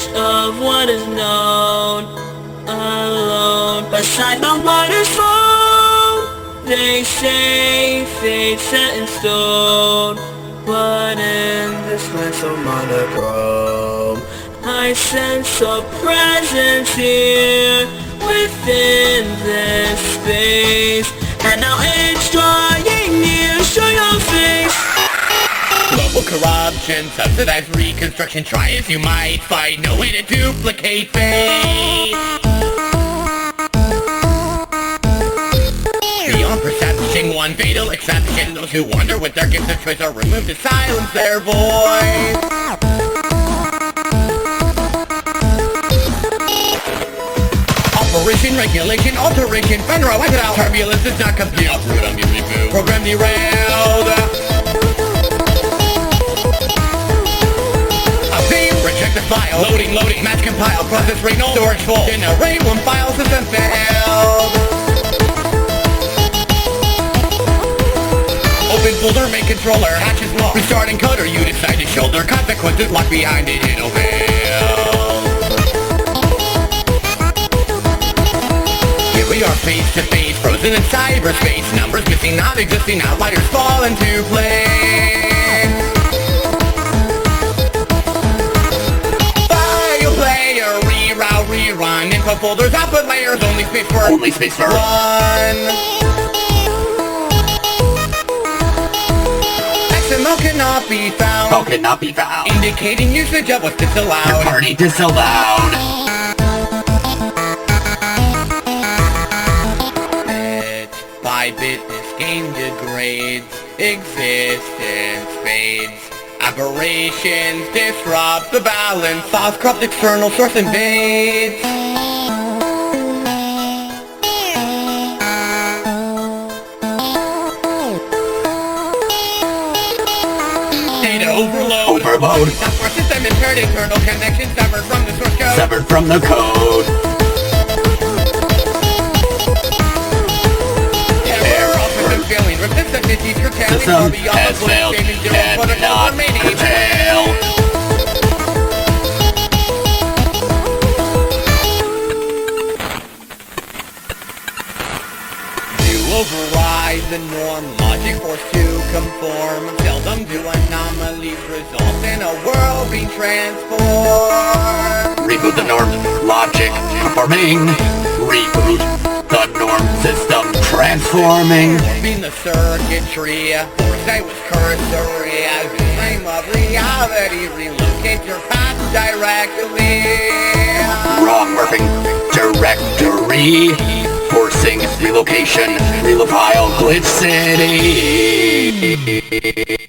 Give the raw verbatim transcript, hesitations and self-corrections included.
edge of what is known, alone beside the waterfall. They say fate set in stone, but in this land so monochrome, I sense a presence here within this space, and now it's drawing near. Show your face. Global corruption, subsidized reconstruction. Try as you might, find no way to duplicate fate. Beyond perception, one fatal exception. Those who wander with their gifts of choice are removed to silence their voice. Operation, regulation, alteration, Fenrir, wipe it out. Turbulence does not compute. Uproot, unmute, reboot. Program derailed. Update, reject the file. Loading, loading, match compile. Process rate null. Storage full. Generate one file, system failed. Open folder, make controller, hatches locked. Restart encoder, you decide to shoulder consequences locked behind digital veil. Here we are face to face, frozen in cyberspace. Numbers missing, not existing, outliers fall into place. File player, reroute, rerun. Info folders, output layers, only space for only space for one. X M L cannot be found. Oh, cannot be found. Indicating usage of what's disallowed. Party disallowed. By bit, this game degrades, existence fades. Aberrations disrupt the balance, files corrupt, external source invades. Data overload. Overload. Software system impaired, internal connection severed from the source code. Severed from the code. System has failed, cannot curtail. You override the norm, logic forced to conform. Seldom do anomalies result in a world being transformed. Reboot the norm, logic conforming. Reboot the norm, system transforming. Being the circuitry, foresight was cursory. As the flame of reality, relocate your path directly. Wrong morphing directory, forcing relocation, relocale glitch city.